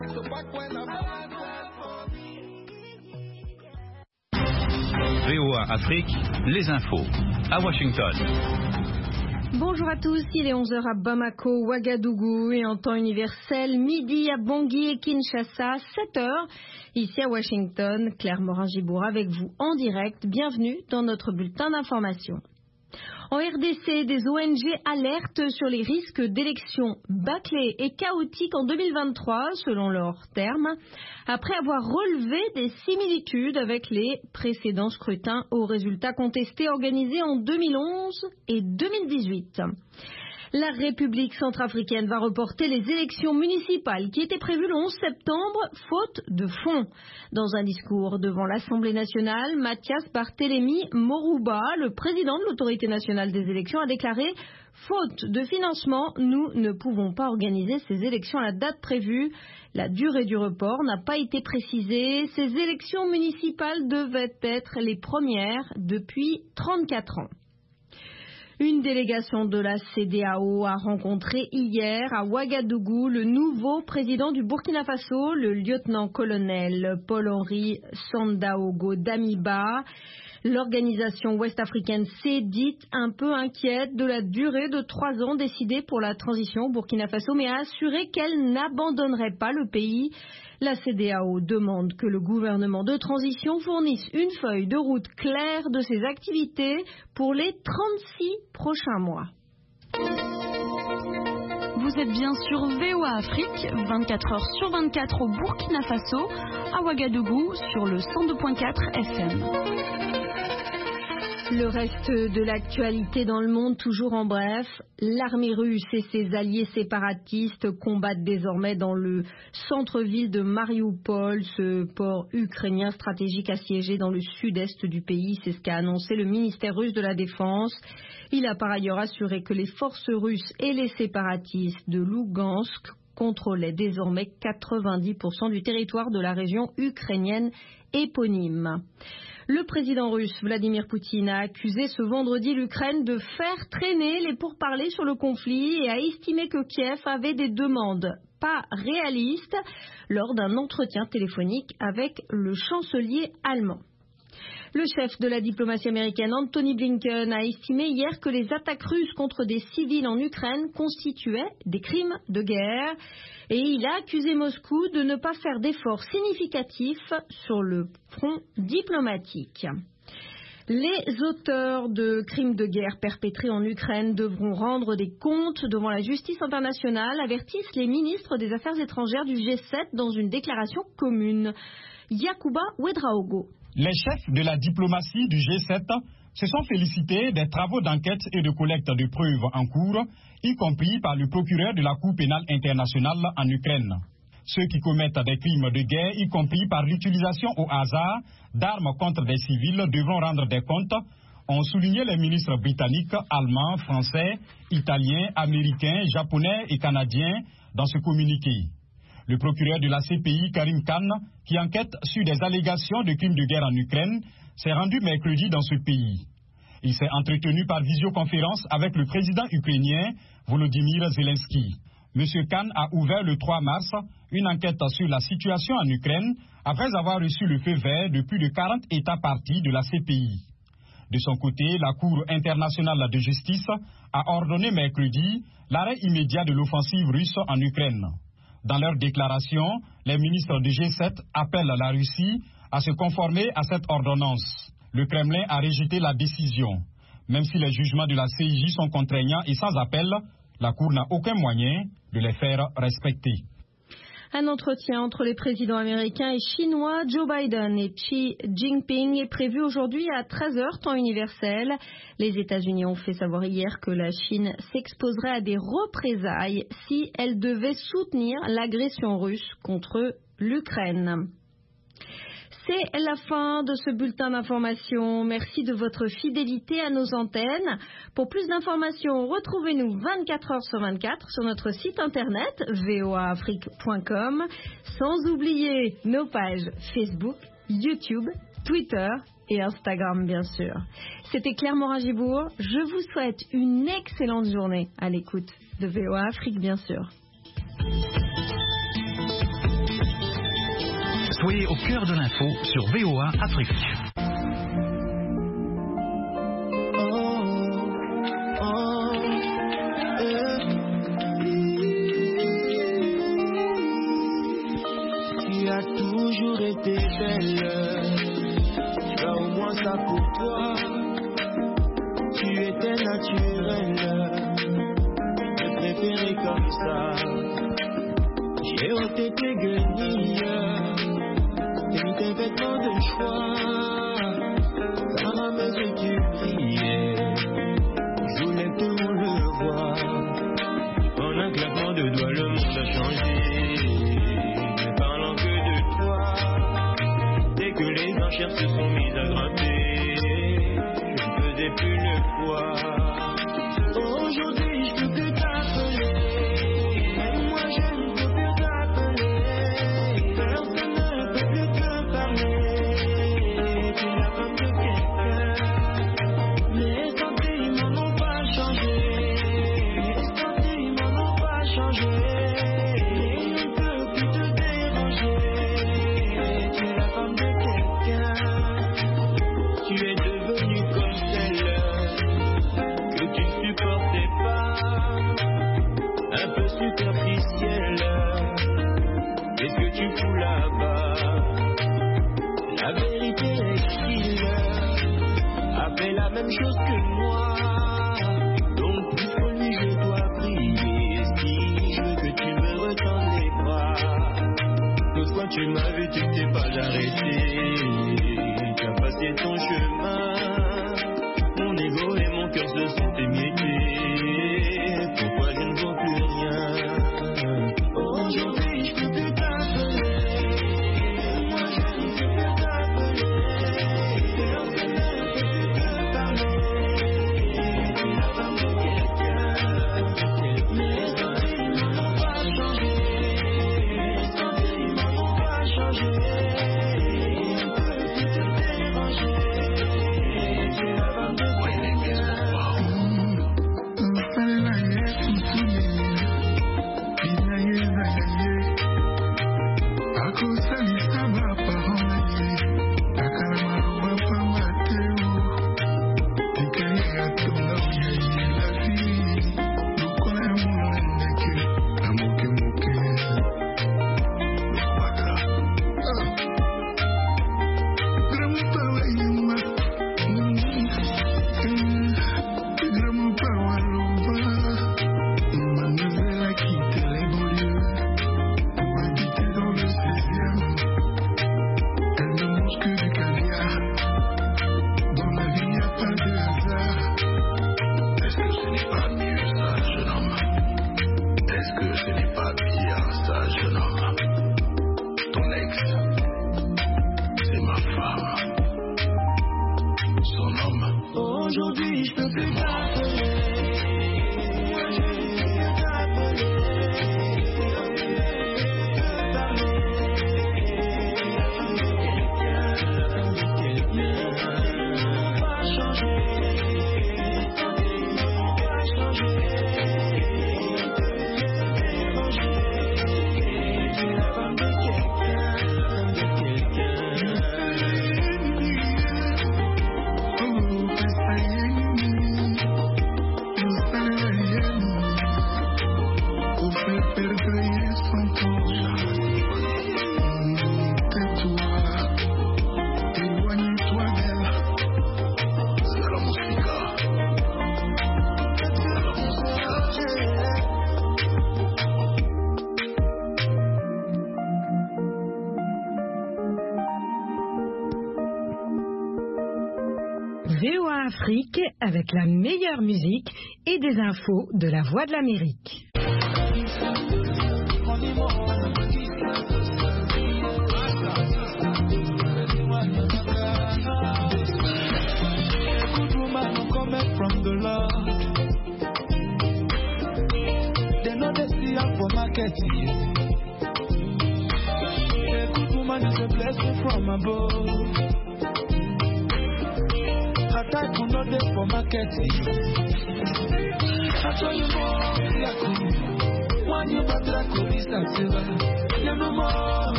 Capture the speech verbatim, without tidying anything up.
V O A Afrique, les infos, à Washington. Bonjour à tous, il est onze heures à Bamako, Ouagadougou et en temps universel, midi à Bangui et Kinshasa, sept heures. Ici à Washington, Claire Morin-Gibour avec vous en direct. Bienvenue dans notre bulletin d'information. En R D C, des O N G alertent sur les risques d'élections bâclées et chaotiques en deux mille vingt-trois, selon leurs termes, après avoir relevé des similitudes avec les précédents scrutins aux résultats contestés organisés en deux mille onze et deux mille dix-huit. La République centrafricaine va reporter les élections municipales qui étaient prévues le onze septembre, faute de fonds. Dans un discours devant l'Assemblée nationale, Mathias Barthélémy Morouba, le président de l'Autorité nationale des élections, a déclaré « Faute de financement, nous ne pouvons pas organiser ces élections à la date prévue. La durée du report n'a pas été précisée. Ces élections municipales devaient être les premières depuis trente-quatre ans. » Une délégation de la C D A O a rencontré hier à Ouagadougou le nouveau président du Burkina Faso, le lieutenant-colonel Paul-Henri Sandaogo Damiba. L'organisation ouest-africaine s'est dite un peu inquiète de la durée de trois ans décidée pour la transition au Burkina Faso, mais a assuré qu'elle n'abandonnerait pas le pays. La C D A O demande que le gouvernement de transition fournisse une feuille de route claire de ses activités pour les trente-six prochains mois. Vous êtes bien sur V O A Afrique, vingt-quatre heures sur vingt-quatre au Burkina Faso, à Ouagadougou sur le cent deux virgule quatre F M. Le reste de l'actualité dans le monde, toujours en bref, l'armée russe et ses alliés séparatistes combattent désormais dans le centre-ville de Marioupol, ce port ukrainien stratégique assiégé dans le sud-est du pays. C'est ce qu'a annoncé le ministère russe de la Défense. Il a par ailleurs assuré que les forces russes et les séparatistes de Lougansk contrôlaient désormais quatre-vingt-dix pour cent du territoire de la région ukrainienne éponyme. Le président russe Vladimir Poutine a accusé ce vendredi l'Ukraine de faire traîner les pourparlers sur le conflit et a estimé que Kiev avait des demandes pas réalistes lors d'un entretien téléphonique avec le chancelier allemand. Le chef de la diplomatie américaine, Antony Blinken, a estimé hier que les attaques russes contre des civils en Ukraine constituaient des crimes de guerre et il a accusé Moscou de ne pas faire d'efforts significatifs sur le front diplomatique. Les auteurs de crimes de guerre perpétrés en Ukraine devront rendre des comptes devant la justice internationale, avertissent les ministres des Affaires étrangères du G sept dans une déclaration commune. Yacouba Ouedraogo. Les chefs de la diplomatie du G sept se sont félicités des travaux d'enquête et de collecte de preuves en cours, y compris par le procureur de la Cour pénale internationale en Ukraine. Ceux qui commettent des crimes de guerre, y compris par l'utilisation au hasard d'armes contre des civils, devront rendre des comptes, ont souligné les ministres britanniques, allemands, français, italiens, américains, japonais et canadiens dans ce communiqué. Le procureur de la C P I, Karim Khan, qui enquête sur des allégations de crimes de guerre en Ukraine, s'est rendu mercredi dans ce pays. Il s'est entretenu par visioconférence avec le président ukrainien Volodymyr Zelensky. M. Khan a ouvert le trois mars une enquête sur la situation en Ukraine après avoir reçu le feu vert de plus de quarante États parties de la C P I. De son côté, la Cour internationale de justice a ordonné mercredi l'arrêt immédiat de l'offensive russe en Ukraine. Dans leur déclaration, les ministres du G sept appellent la Russie à se conformer à cette ordonnance. Le Kremlin a rejeté la décision. Même si les jugements de la C I J sont contraignants et sans appel, la Cour n'a aucun moyen de les faire respecter. Un entretien entre les présidents américains et chinois Joe Biden et Xi Jinping est prévu aujourd'hui à treize heures temps universel. Les États-Unis ont fait savoir hier que la Chine s'exposerait à des représailles si elle devait soutenir l'agression russe contre l'Ukraine. C'est la fin de ce bulletin d'information. Merci de votre fidélité à nos antennes. Pour plus d'informations, retrouvez-nous vingt-quatre heures sur vingt-quatre sur notre site internet v o a afrique point com, sans oublier nos pages Facebook, YouTube, Twitter et Instagram, bien sûr. C'était Claire Morin-Gibour. Je vous souhaite une excellente journée à l'écoute de V O A Afrique, bien sûr. Soyez au cœur de l'info sur V O A Afrique. Tu as toujours été belle, tu as au moins ça pour toi. Tu étais naturelle, je préférais comme ça. J'ai ôté tes guenilles, t'as mis tes vêtements de choix. Ta maman que tu priais, je voulais que tout le monde le voit. En un claquement de doigts, le monde a changé. Ne parlant que de toi, dès que les enchères se sont mises à grimper, je ne faisais plus le poids. Aujourd'hui, je peux plus t'appeler. Moi, je ne peux plus t'appeler. Personne ne peut plus te parler. Tu es la femme de quelqu'un. Mes sentiments n'ont pas changé. Mes sentiments n'ont pas changé. Je ne peux plus te déranger. Tu es la femme de quelqu'un. Tu es devenue comme celle que tu ne supportais pas, un peu superficielle. Qu'est-ce que tu fous là-bas? La vérité est qu'il a fait la même chose que moi. Donc pour lui je dois prier. Si je veux que tu me retends les bras. L'autre fois tu m'as vu, tu t'es pas arrêté. Tu as passé ton chemin. Mon ego et mon cœur se sont émiettés. Pourquoi je ne vaux plus rien? Aujourd'hui je peux plus t'appeler. Moi je ne peux plus t'appeler. Personne ne peut plus te parler. Tu es la femme de quelqu'un. Mes sentiments n'ont pas changé. Mes sentiments n'ont pas changé. Je ne peux plus te déranger. Tu es la femme de quelqu'un. Aujourd'hui je peux plus t'appeler. Moi je ne peux plus t'appeler. Personne ne peut te parler. La femme de quelqu'un, la femme de quelqu'un. Mes sentiments n'ont pas changé. Mes sentiments n'ont pas changé. Je ne peux plus te déranger. Tu es la femme de quelqu'un, la femme de quelqu'un. V O A Afrique avec la meilleure musique et des infos de la Voix de l'Amérique. Attack on not there for marketing. I told you more, Yaku. One you better go is that silver. You know more,